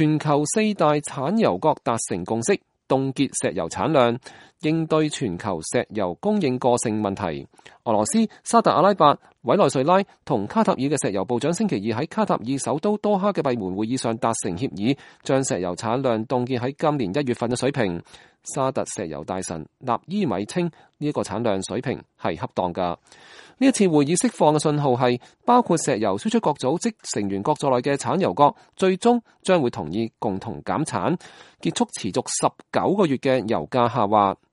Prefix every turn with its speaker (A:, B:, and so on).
A: 全球4大產油國達成共識，凍結石油產量，應對全球石油供應過剩問題。俄羅斯、沙特阿拉伯、委內瑞拉同卡塔爾嘅石油部長星期二喺卡塔爾首都多哈嘅閉門會議上達成協議，將石油產量凍結喺今年1月份嘅水平。沙特石油大臣納伊米稱呢一個產量水平係恰當㗎。呢一次會議釋放嘅信號係，包括石油輸出國組織成員國在內嘅產油國最終將會同意共同減產，結束持續19個月嘅油價下滑。